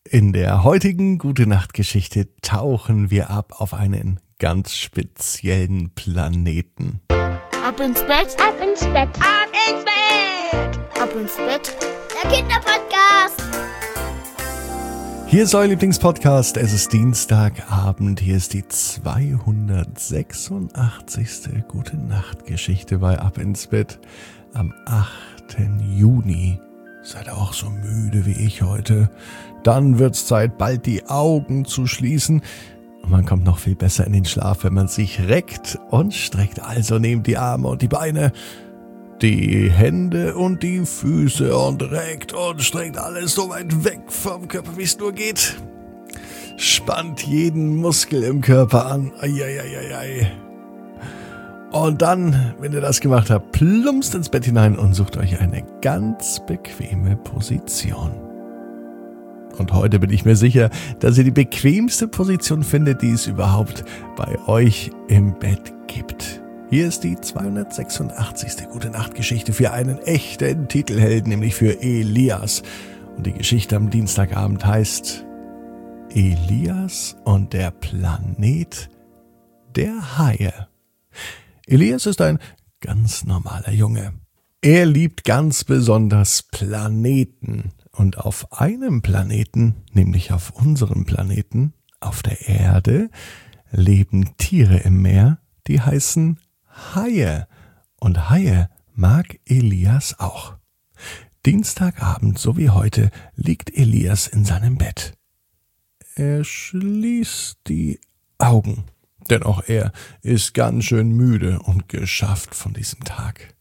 In der heutigen Gute-Nacht-Geschichte tauchen wir ab auf einen ganz speziellen Planeten. Ab ins Bett, ab ins Bett, ab ins Bett, ab ins Bett. Der Kinderpodcast. Hier ist euer Lieblingspodcast. Es ist Dienstagabend. Hier ist die 286. Gute-Nacht-Geschichte bei Ab ins Bett am 8. Juni. Seid ihr auch so müde wie ich heute? Dann wird's Zeit, bald die Augen zu schließen. Und man kommt noch viel besser in den Schlaf, wenn man sich reckt und streckt. Also nehmt die Arme und die Beine, die Hände und die Füße und reckt und streckt alles so weit weg vom Körper, wie es nur geht. Spannt jeden Muskel im Körper an. Eieieiei. Und dann, wenn ihr das gemacht habt, plumpst ins Bett hinein und sucht euch eine ganz bequeme Position. Und heute bin ich mir sicher, dass ihr die bequemste Position findet, die es überhaupt bei euch im Bett gibt. Hier ist die 286. Gute-Nacht-Geschichte für einen echten Titelhelden, nämlich für Elias. Und die Geschichte am Dienstagabend heißt Elias und der Planet der Haie. Elias ist ein ganz normaler Junge. Er liebt ganz besonders Planeten. Und auf einem Planeten, nämlich auf unserem Planeten, auf der Erde, leben Tiere im Meer, die heißen Haie. Und Haie mag Elias auch. Dienstagabend, so wie heute, liegt Elias in seinem Bett. Er schließt die Augen. Denn auch er ist ganz schön müde und geschafft von diesem Tag.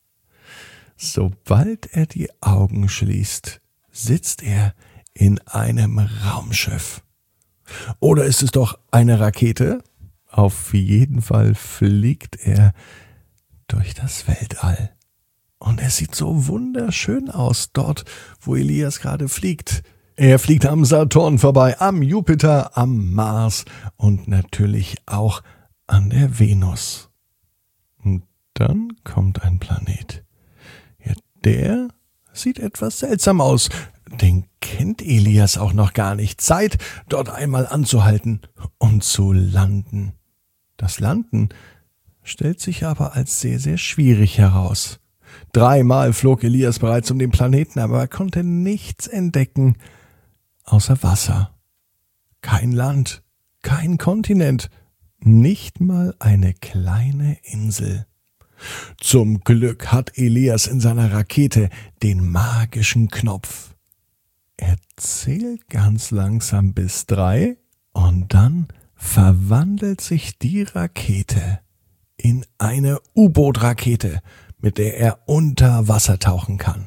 Sobald er die Augen schließt, sitzt er in einem Raumschiff. Oder ist es doch eine Rakete? Auf jeden Fall fliegt er durch das Weltall. Und es sieht so wunderschön aus, dort, wo Elias gerade fliegt. Er fliegt am Saturn vorbei, am Jupiter, am Mars und natürlich auch an der Venus. Und dann kommt ein Planet. Ja, der sieht etwas seltsam aus. Den kennt Elias auch noch gar nicht. Zeit, dort einmal anzuhalten und zu landen. Das Landen stellt sich aber als sehr, sehr schwierig heraus. 3-mal flog Elias bereits um den Planeten, aber er konnte nichts entdecken außer Wasser. Kein Land, kein Kontinent, nicht mal eine kleine Insel. Zum Glück hat Elias in seiner Rakete den magischen Knopf. Er zählt ganz langsam bis 3 und dann verwandelt sich die Rakete in eine U-Boot-Rakete, mit der er unter Wasser tauchen kann.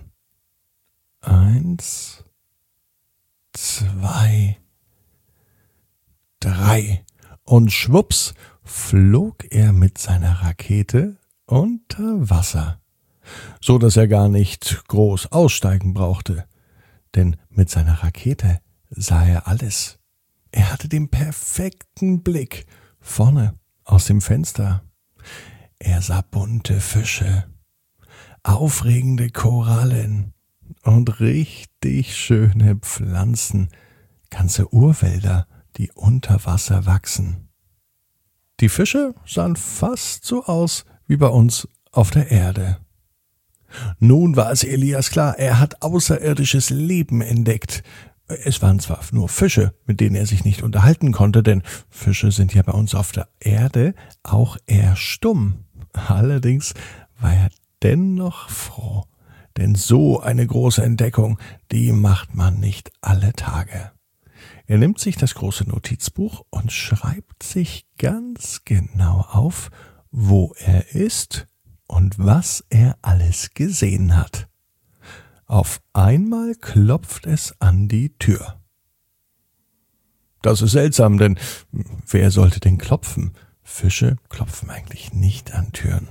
1, 2, 3 und schwupps flog er mit seiner Rakete unter Wasser, so dass er gar nicht groß aussteigen brauchte, denn mit seiner Rakete sah er alles. Er hatte den perfekten Blick vorne aus dem Fenster. Er sah bunte Fische, aufregende Korallen und richtig schöne Pflanzen, ganze Urwälder, die unter Wasser wachsen. Die Fische sahen fast so aus wie bei uns auf der Erde. Nun war es Elias klar, er hat außerirdisches Leben entdeckt. Es waren zwar nur Fische, mit denen er sich nicht unterhalten konnte, denn Fische sind ja bei uns auf der Erde auch eher stumm. Allerdings war er dennoch froh, denn so eine große Entdeckung, die macht man nicht alle Tage. Er nimmt sich das große Notizbuch und schreibt sich ganz genau auf, wo er ist und was er alles gesehen hat. Auf einmal klopft es an die Tür. Das ist seltsam, denn wer sollte denn klopfen? Fische klopfen eigentlich nicht an Türen.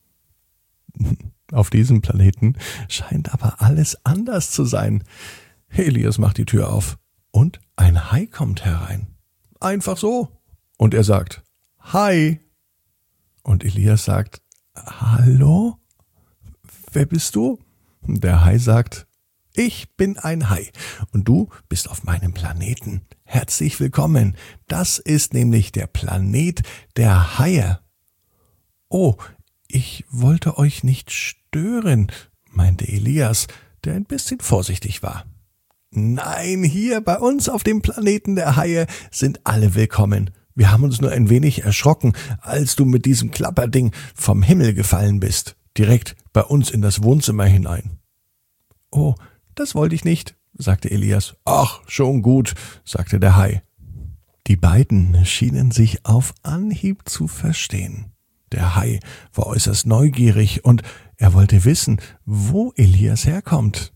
Auf diesem Planeten scheint aber alles anders zu sein. Elias macht die Tür auf und ein Hai kommt herein. Einfach so. Und er sagt, Hi. Und Elias sagt, Hallo? Wer bist du? Der Hai sagt, Ich bin ein Hai und du bist auf meinem Planeten. Herzlich willkommen. Das ist nämlich der Planet der Haie. Oh, ich wollte euch nicht stören, meinte Elias, der ein bisschen vorsichtig war. Nein, hier bei uns auf dem Planeten der Haie sind alle willkommen. Wir haben uns nur ein wenig erschrocken, als du mit diesem Klapperding vom Himmel gefallen bist, direkt bei uns in das Wohnzimmer hinein. Oh, das wollte ich nicht, sagte Elias. Ach, schon gut, sagte der Hai. Die beiden schienen sich auf Anhieb zu verstehen. Der Hai war äußerst neugierig und er wollte wissen, wo Elias herkommt.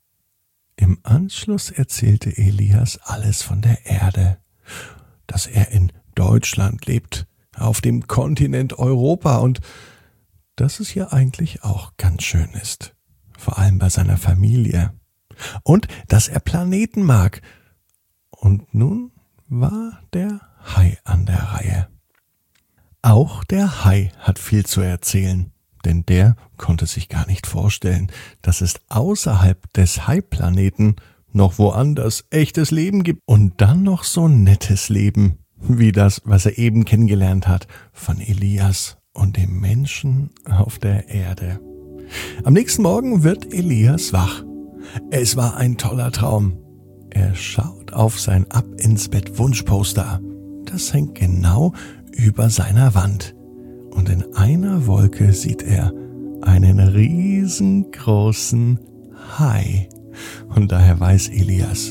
Im Anschluss erzählte Elias alles von der Erde, dass er in Deutschland lebt, auf dem Kontinent Europa und dass es hier eigentlich auch ganz schön ist, vor allem bei seiner Familie. Und dass er Planeten mag. Und nun war der Hai an der Reihe. Auch der Hai hat viel zu erzählen, denn der konnte sich gar nicht vorstellen, dass es außerhalb des Hai-Planeten noch woanders echtes Leben gibt und dann noch so nettes Leben, wie das, was er eben kennengelernt hat von Elias und dem Menschen auf der Erde. Am nächsten Morgen wird Elias wach. Es war ein toller Traum. Er schaut auf sein Ab-ins-Bett-Wunschposter. Das hängt genau über seiner Wand. Und in einer Wolke sieht er einen riesengroßen Hai. Und daher weiß Elias,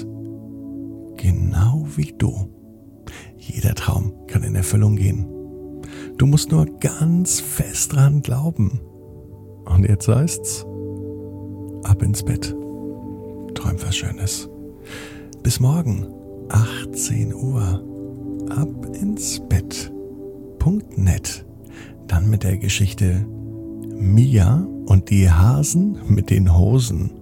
genau wie du, jeder Traum kann in Erfüllung gehen. Du musst nur ganz fest dran glauben. Und jetzt heißt's, ab ins Bett. Träum was Schönes. Bis morgen, 18 Uhr. abinsbett.net. Dann mit der Geschichte Mia und die Hasen mit den Hosen.